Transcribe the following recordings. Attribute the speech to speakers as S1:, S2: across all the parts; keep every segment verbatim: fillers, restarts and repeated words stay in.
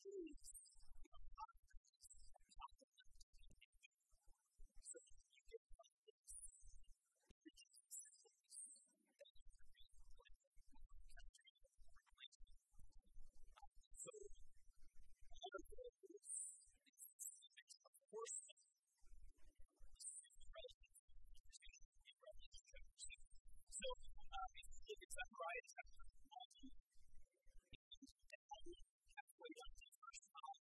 S1: is, you know, confidence and confidence in you. So you get confidence in the Jesus voice that you can be like a country or a place. So one of the is is of course this is relevant to the conversation in Revelation chapter six. So um, if you look at Zechariah chapter one, and only halfway down to the first time,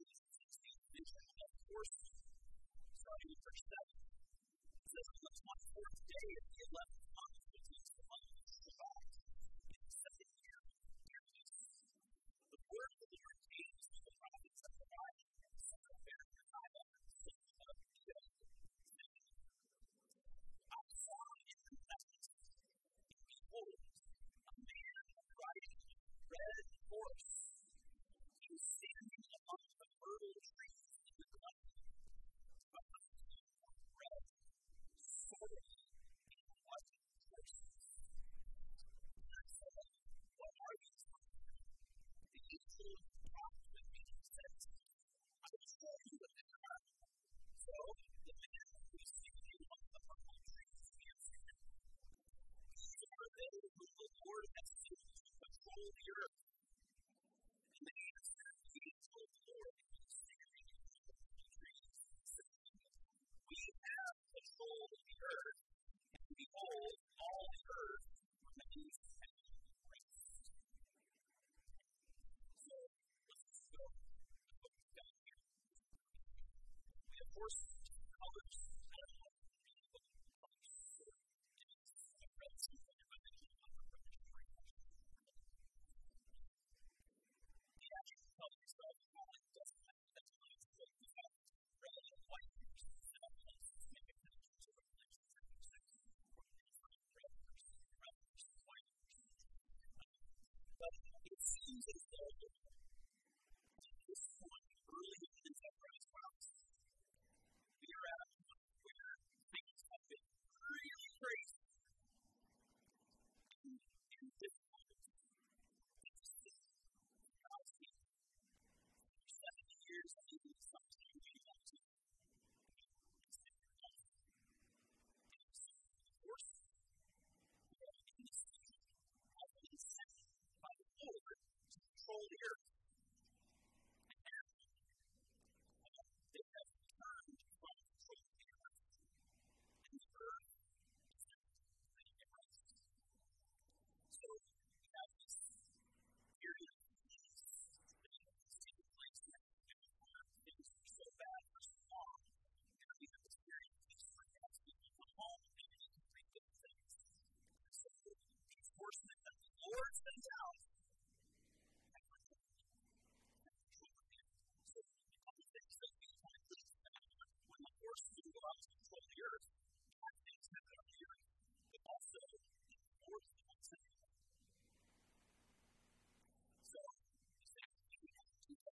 S1: of course, starting in verse seven, it says, on the twenty-fourth day of the eleventh month, which is the month of Shabbat, in the second year of Darius, the word of the Lord came to the prophet Zechariah, son of Berechiah, son of Iddo, saying, I saw in the night, and behold, a man riding a red horse. He was standing among the myrtle trees in the glen. Behind him were red, swords, and white horses. And I said, what are these things? The angel talked with me and said, I will show you what they are. So the man who was standing among the myrtle trees answered him, these are they whom the Lord has chosen to control the earth. And they answered the angel of the Lord who was standing among the myrtle trees, saying, we have controlled the earth, and behold, all the earth remains at rest. So let's just go with what we've got here. We have horses, colors, I don't know, what colors are a red season, if I mentioned one of the tree. The actual colors of the line doesn't have to define what we have red and white horses that helps us make a connection to Revelation chapter six, where we define red versus red versus white horses. But it seems as though at this point, early in Zechariah's prophecy, we are at a point where things have been really crazy and, and difficult to see God's people. For seventy years, I think it's something we want to consider. And so, of course, we have in this season have been sent by the Lord to control the earth. And now, they have turned from controlling the earth, and the earth is now letting it rest. So we have this period of peace that is taking place now, where things are so bad for so long, and we have this period of peace where God's people come home and they can reap good things. And so these horsemen that the Lord sends out have returned. So a couple things that we find is that when the horses go out to control the earth, bad things happen on the earth, but also the Lord is the one sending them. So you say, we have to do that.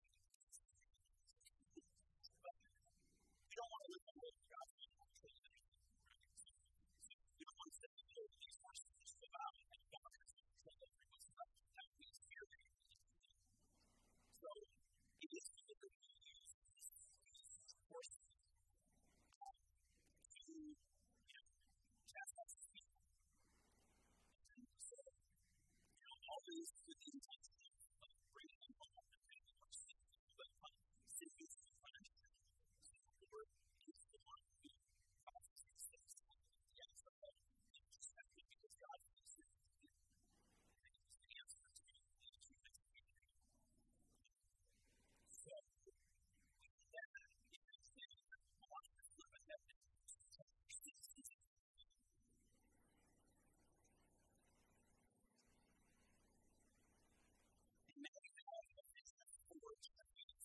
S1: But we don't want to live in a world where God's not controlling anything. So we don't want to say, oh, these horses just go out and God has to control every what's left. That means fear that you need to do. So it is good that we use these horses um, to, you know, chastise the people. And so, you know, always with the intention of bringing them home and making them safe, but safety is the punishment. So the Lord is the one who causes these things to happen at the end of it. And just have to, because God is the and He was the answer to the achievement of humanity. So, we then get to say, I want to flip ahead to chapter sixteen. And now we have a vision of four chariots.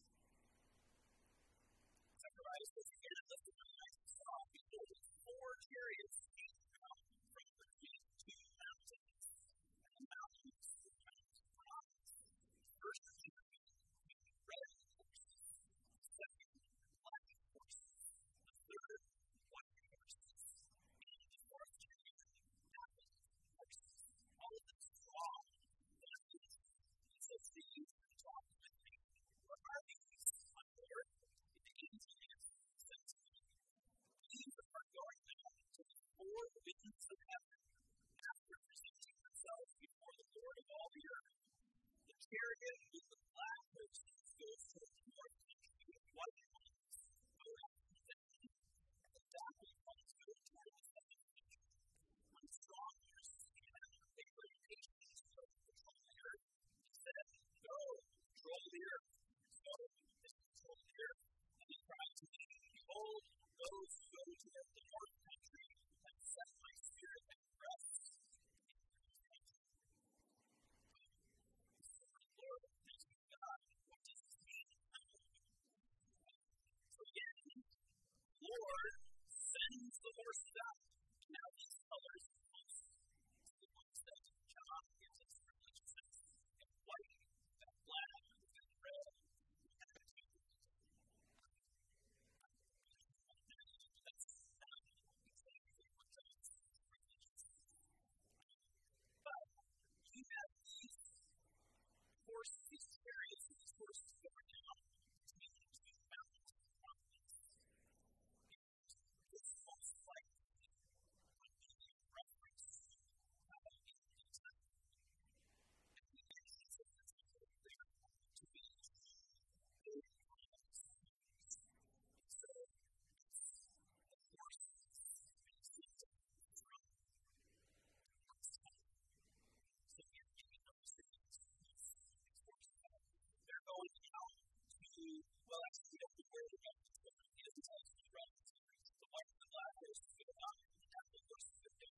S1: Zechariah says, again, I lifted my eyes and saw, behold, four chariots came out from between two mountains, and the mountains were counted bronze. The first chariot with red horses, the second black horses, the third white horses, and the fourth chariot dappled horses, all of them strong. And it says the angel talked with me winds of heaven, after presenting themselves before the Lord of all the earth. The chariot with the black horses goes to the north country with white horses go after them, and the dappled ones go toward the southern country. When strong horses came out, they were impatient to go control the earth. He said, "Go, control the earth." So they controlled the earth, and he cried to me, "Behold, those who go to the north country have set my spirit at rest in the country." So the Lord, thanks be to God, what does this mean? So again, the Lord sends the horses out. Now these colors are close to the ones that John gives us for righteousness. And white, and black, and red, and blue. That's not exactly what John's righteousness is. But you have these horses, these chariots, and these horses going down to meet two mountains of prominence. It's almost like would be a reference to how in the New Testament, and he mentions it as a whole there to be big prominence. And so it's the horses being sent from outside. So here you can notice that these horses, they're going out to, well, actually, we don't know where they're going to, but he doesn't tell us who's running to. The white and the black horses go up, and the dappled horses go down.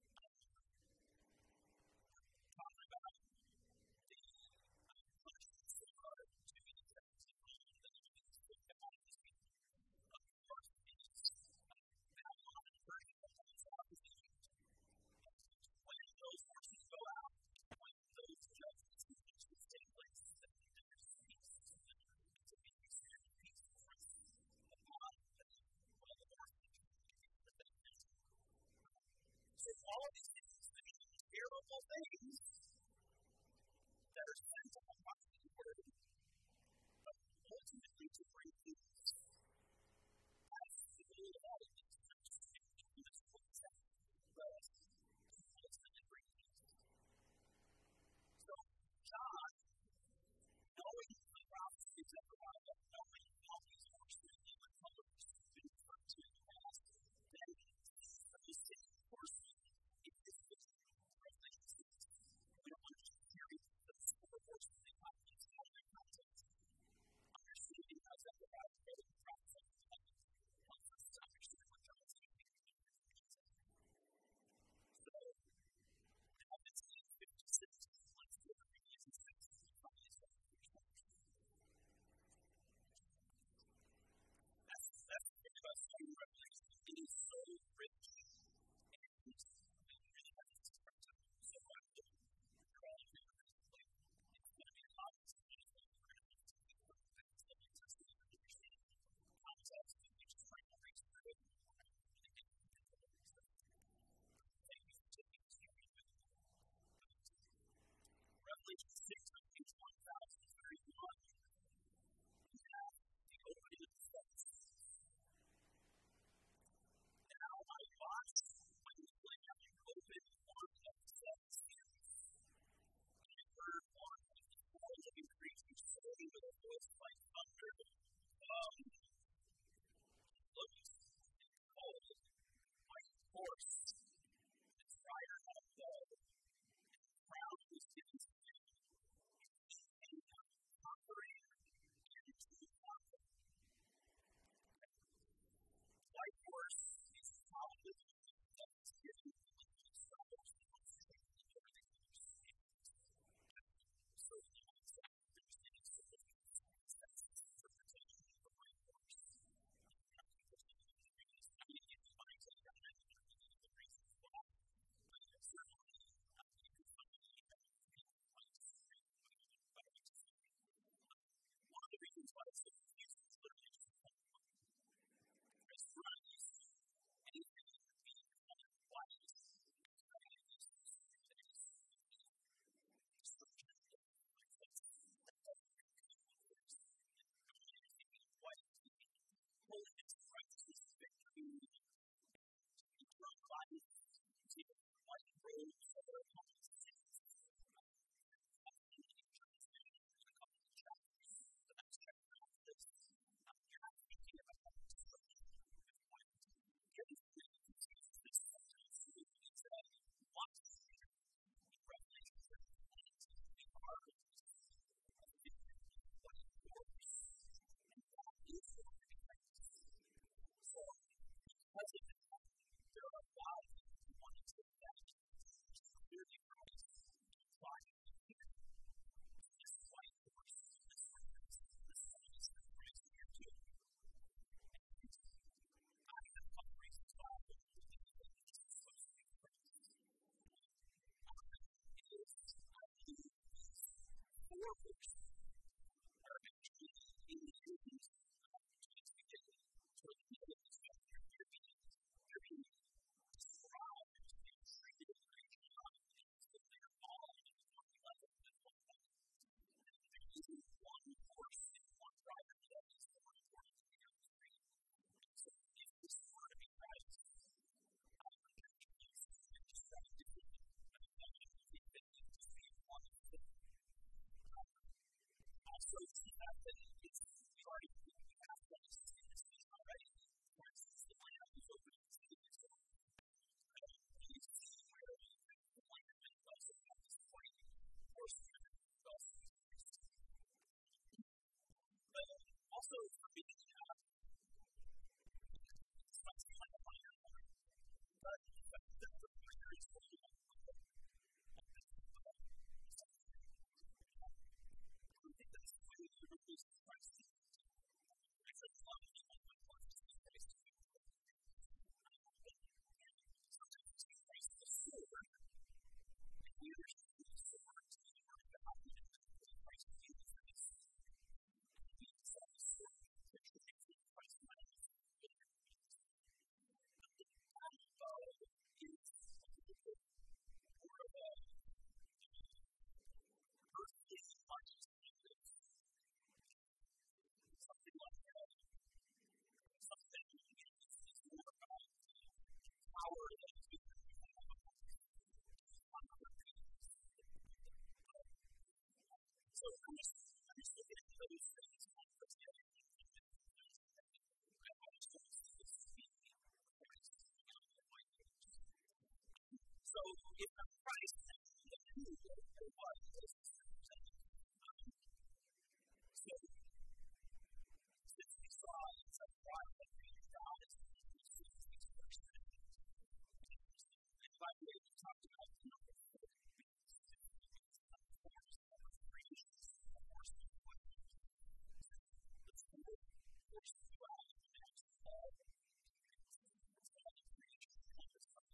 S1: Talking about the punishments that are to be exacted on the enemies of God this week. Of course, it's Babylon and Persia that comes out of Egypt. When those horses go out, when those judgments and punishments take place, then there's peace. To be extended peace and rest upon them, well, the north country and the country. So all of these things, these terrible things that are sent upon the word, but ultimately to bring peace. That's the goal of all of these things. That's what it's at. But to ultimately bring peace. So John, knowing the prophecy of Zechariah, knowing all these horses and the colors been referred to in the past, then those same horses in this picture of Revelation six. We don't want to just carry those four horses in context, out of their context. Understanding how Zechariah wrote the prophecy of the heaven helps us to understand what John's speaking in the context. So, now it's eight fifty-six. Let's go to Revelation six. Probably seven years. That's, that's the thing about studying Revelation. It is so rich, and we really have to start to so I will crawl through it. Like, it's going to be a lot of stuff that we're going to have to do. But it's the New Testament and understand context, and we just try to reach through it. We're not really getting into the other stuff. Thank you for taking this journey with me. Revelation six, page one thousand thirty-one. We have the opening of the seven seals. Now I watched when the Lamb opened one of the seven seals. And I heard one of the four living creatures say with a voice like thunder, "Come." Looked and behold, a white horse, and its rider had a bow, and the crown was given to him. He came out conquering and to conquer. White horse is probably the one that was given to the disciples the most strongly during the years. So the ones that understand significance, that's workers are actually in the business of transportation. So if you look at this chapter, you're being, you're being described and treated in a great job. So they're all on one level at one point. There isn't one course and one driver that is more important than the other three. So if this were to be right, I would think it's just very different. I think that it would just be one of them. Also, see that it's already past that existence already. For instance, the land is open to the so you see where the land is also at this point, or spirit is also exists. But also, for me, uh, it's not like a minor one, but the minor is also one of them. I think that's the way to reduce the price. It's a lot of people who want to see prices. Sometimes it's the price of the store. And we understand the store to be more valuable than the price of the price. We sell the store to trade for the price of the price. But the value is more of a earthly consciousness. Something like that. Something that is more about power than to so I'm just, I'm just looking at those things one put together. I want to just see Christ in the white words. So if the Christ the who or what is represented. So since we saw in some part that God is the sixty percent. And by the way, we talked about the number four beings. Four is the number of creations. Four is the number of the four forces of God and that's all. It's all the creation of the sun.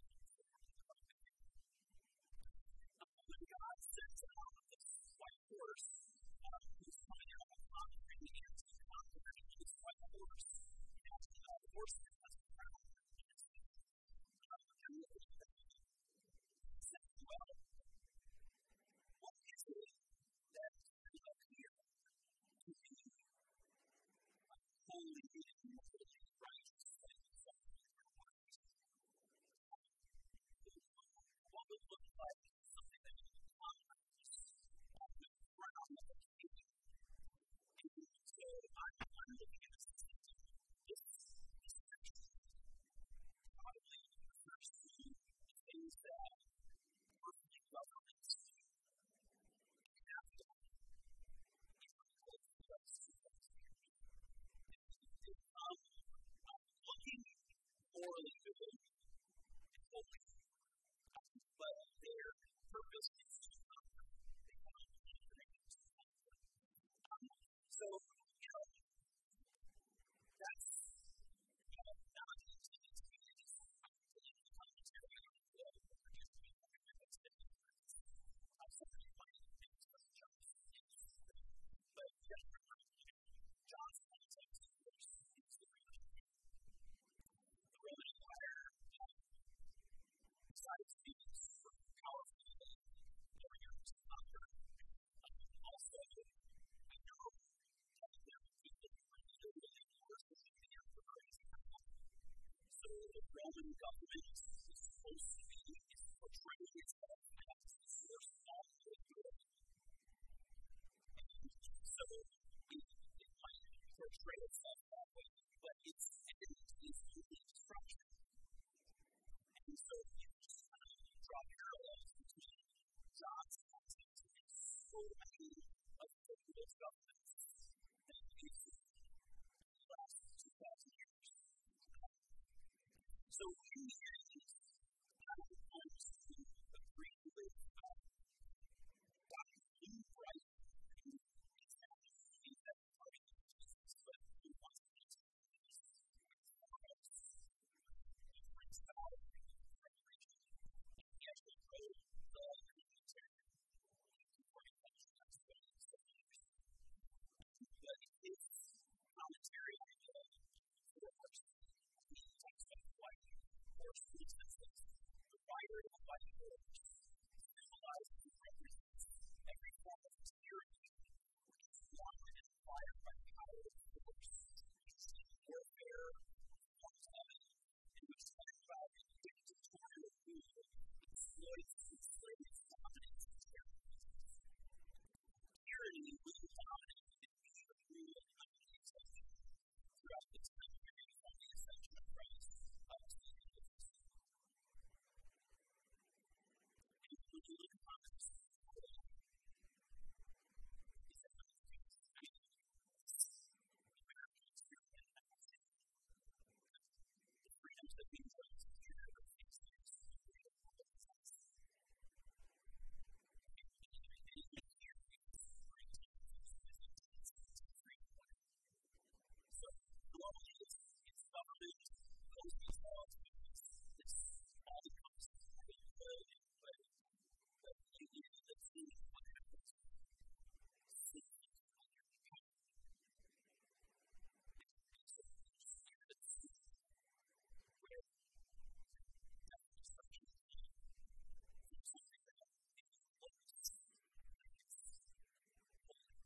S1: When God sends out this white horse, uh, who's coming out of the mountain, bringing it to the mountain, and this white horse, and uh, the horse that has a crown, and it's uh, and look at that. Said, well, what is it that is up here to be holy and morally righteous and something in your words? What would look like something that is unrighteous on the ground of the king? And so I'm, I'm looking at this and this is actually probably refers to the things that earthly governments have done in order to get us to those years. They come looking morally good and holy, but their purpose is to conquer. They want to conquer and to conquer. Um, so, you know, that's uh, not intended to be any political commentary on the world or just be something that's different. I'm sorry to find things that jump into it. But definitely, John's context, of course, is the Roman Empire. The Roman Empire uh, decided to be super powerful during its conquer. Um, also, I know that there were people who were literally worshipping the emperor as a god. So the Roman government is supposed to be is portraying itself as the source of all good. And so it, it might portray itself that way, but its end is only destruction. And so you just kind of draw parallels between God's context and so many of the world's governments that we've seen in the last two thousand years. So in the end, I would want to agree with uh, Doctor Lou Bright, who is not saying that part of Jesus, but who wants to be for us. He brings about a revelation. And he actually wrote the commentary before he finished that study. So he sense that the writer of the Bible symbolizes and represents every form of tyranny which is won and inspired by the power of force, extreme warfare, wartime, in which sexuality, dictatorial rule, exploits, enslaves, dominates, and terrorizes. Tyranny will dominate and be the rule of non-exception throughout the time period from the ascension of Christ up to the end of history. And when you look upon this world, it's a kind of thing. I mean, Americans here and everything. The freedoms that we enjoy as a period of things that are so real for the sense. And even here, we can see great times of intense freedom. So, globally, it's, it's government, those these laws, it's, it's all the concepts that we good and good, but you need to see what happens. See what happens. So, just here to see where that destruction is being from something that looks like it's holy.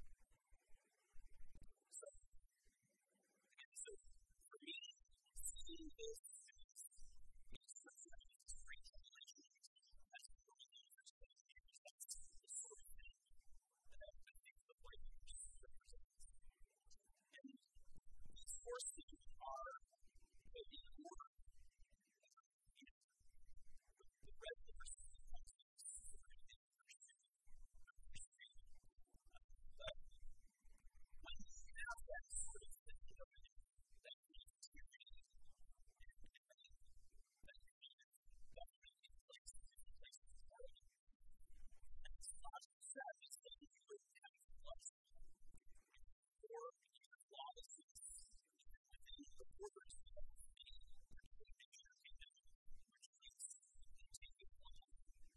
S1: So, and so, for me, seeing this as it's such a strange relationship as a really understand because that's the sort of thing that I think the Bible represents. And these forces are maybe order, you know, the red horse is something sort of in pursuit of history. But when you have that sort of thing, you know, that kind of tyranny and that kind of government in place in different places in the world, and it's not sad, it's that you would have blessed or even lawlessness even within the borders of any particular nation or kingdom, which leads to continued one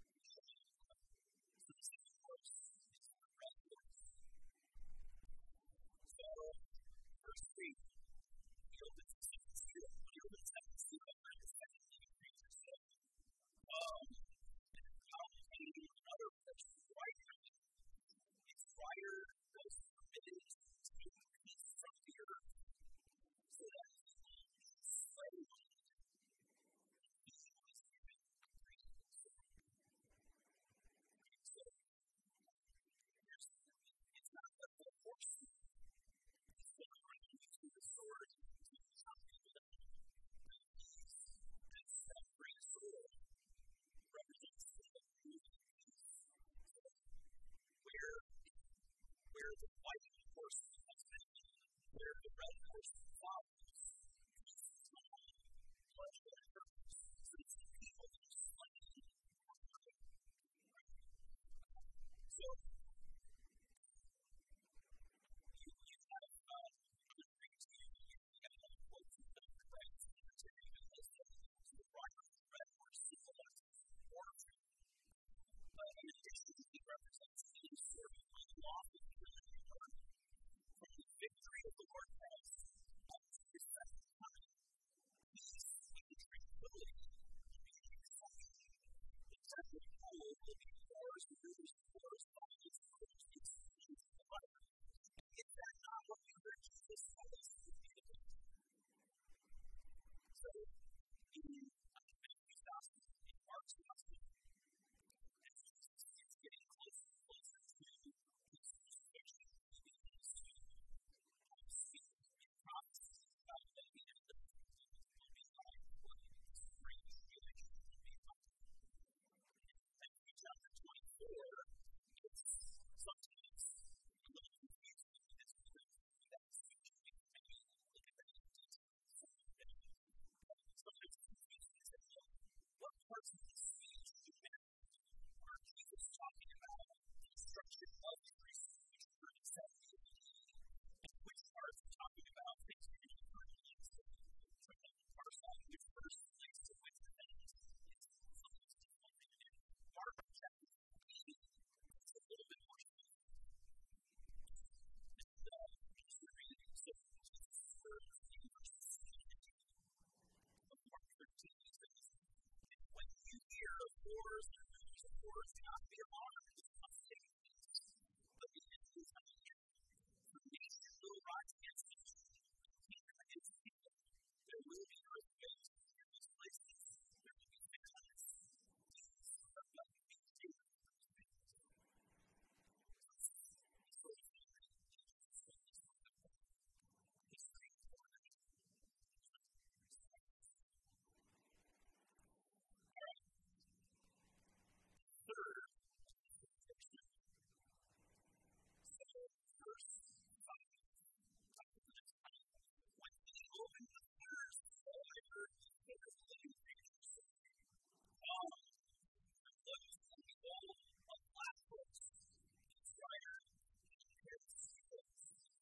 S1: so this is horse, it's the red horse. So, verse three, he opens the second seal. When he opens the second seal, I find the second living creature said, um, and out came another horse, white red. Its rider was forbidden to take peace from the earth, so that he might slay one. He was given a great sword. So, here's, it's not that the horse is going around using the sword to chop people down. He's, this that great sword represents the moving peace. So, where, where the white horse has been, where the red horse follows, peace is not bloodshed and purpose. So it's the people that are slain or murdered. So, you, you have, uh, other things too. You have other quotes and stuff, right? So you're even listed. So the rider of the red horse symbolizes warfare. But in addition, he represents any sort of unlawful killing or from the victory of the Lord Christ up to his second coming. Peace and tranquility will be the exception. The temple pool will be wars, wars, wars, violence, wars, institutions, and the like. Is that not what you heard Jesus tell us to be the case? So, in Matthew's Gospel, in Mark's Gospel, as Jesus is getting closer and closer to his crucifixion, he begins to um, speak in prophecies about what the end of the world will be like, what the strange tribulation will be like. In Matthew chapter twenty-four, it's words cannot be alarmed, it's not safe. But the enemy is coming in. The nation will rise against the kingdom against the kingdom. There will be earthquakes in these places. There will be famines. These are what we do. So history is formative. Third, so verse five. When he opened the letters, all I heard was the living creatures um, and those who behold of black books, inspired and prepared to see books.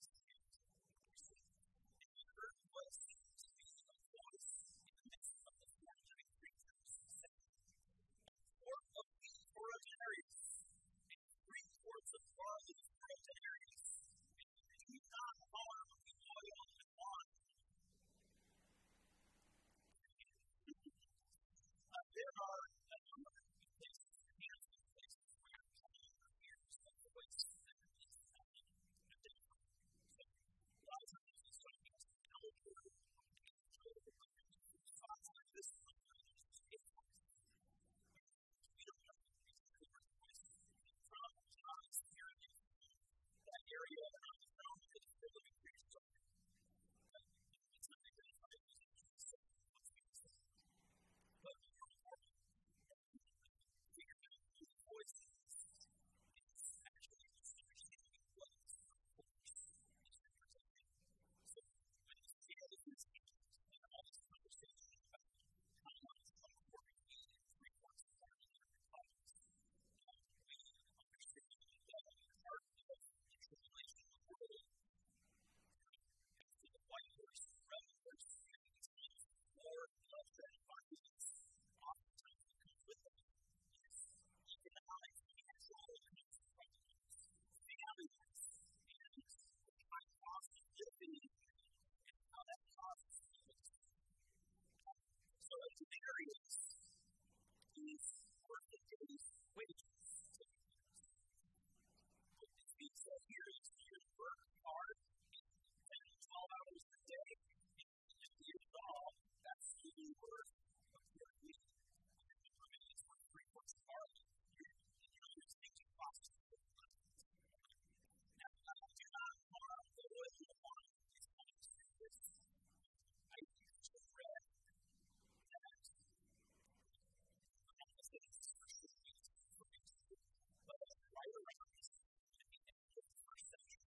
S1: And he heard what seemed to be a voice in the midst of the four living creatures, saying, Four of these for a denarius, and three quarts of barley for a denarius, and do not harm the oil and wine. Uh, there are a number of places, a handful of places where common ears of the voice that is happening at the time. So, a lot of times it's talking to an elder, thoughts like this, sometimes it's just we don't know exactly where the voice is coming from. John's hearing it from that area around the throne that the living creatures are. But it's not identified as Jesus, what's being said. But more important, figuring out who the voice is, is actually just understanding what is the voice is representing. So when you see all of these angels and all this conversation about how much of a work we need three quarts of barley in our lives, we understand that part of the tribulation of the world, after the white horse, the red horse, and these times of war, bloodshed, and violence, oftentimes what comes with them is economic, financial, and consequences, families, and the high cost of living, and how that costs us. So a denarius is worth a day's wages. What is being said here is you work hard ten to twelve hours a day, and at the end of it all, that's really worth a year a week. And the remaining is worth three quarts of barley. You're, you know, you're taking costs to live life. Now, uh, do not harm the oil and the wine is coming to this. I just read that I was getting this first week, but right around this, at the end of the first century,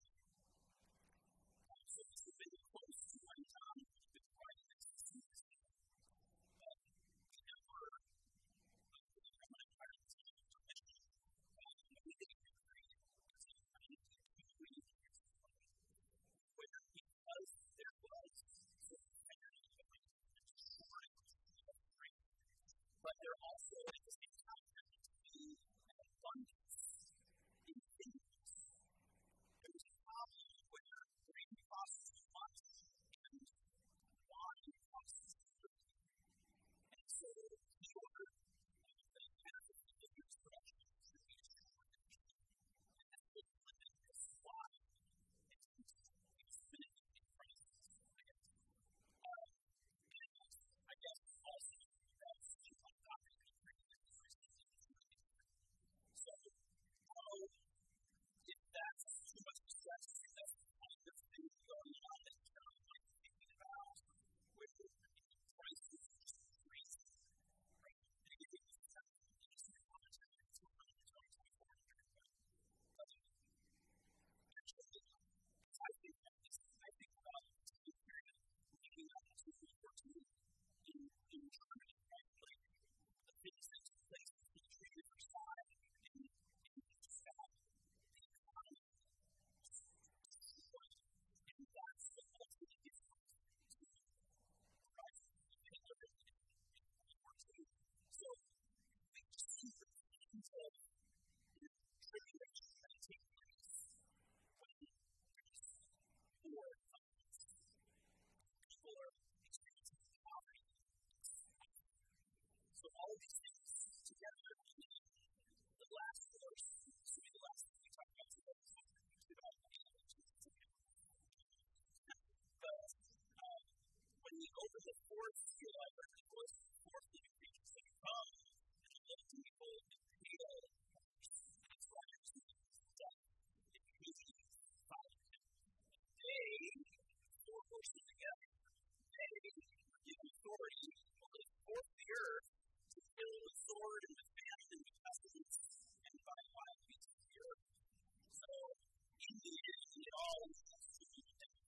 S1: Lord and with family and with cousins and by wild beasts of the earth. So, in the end, it all has to be done.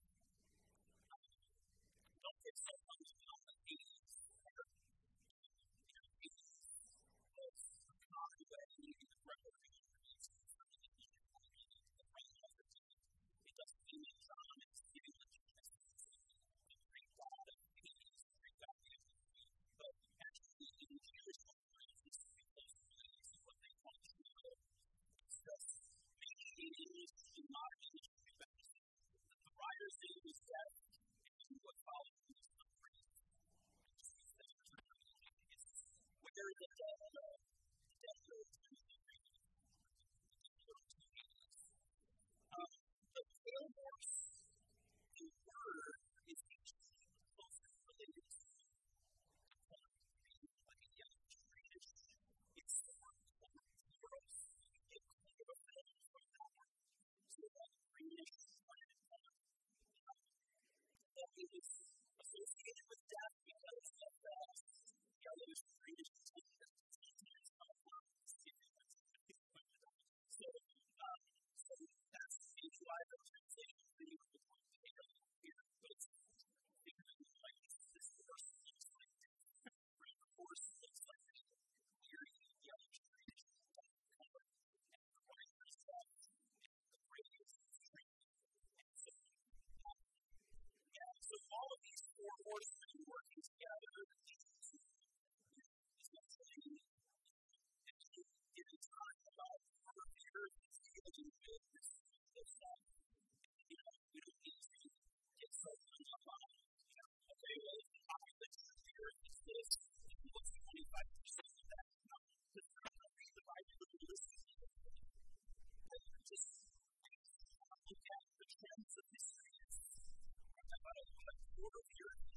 S1: Don't get so hung up on the things that are, you know, things of a common way, maybe the preparation of these things are really needed for me, the right message. It doesn't mean that John is giving legitimacy to the Greek God of things, the Greek God of things, but actually in Jewish culture, it's very close to this, what they call Judo. It's just making it English and not English to be better. The writer's name is Death, and what follows is the priest. Where the dead go, the dead go to the grave. Um, the pale horse, the word is actually closely related to like a yellowish greenish. It's the word chloros. You get chlorophyll from that word. So that greenish plant color. That is associated with death because of that yellowish greenish tint that sometimes comes out of the skin. So, um, so that's maybe why the translation for you is more pale here, but it's because like this horse looks like right? The horse looks like a weird yellowish greenish color, and the rider is death, and the grave is strength. And so, um, yeah, so all of these four horsemen working together to essentially give it time about our fears and feeling with this stuff. You know, we don't need to get so hung up on, you know, okay, well, if the population of the earth is this, what's twenty-five percent of that? No, because they're not going to read the Bible to listen to it. They're just look at the trends of history. It's about a quarter of the earth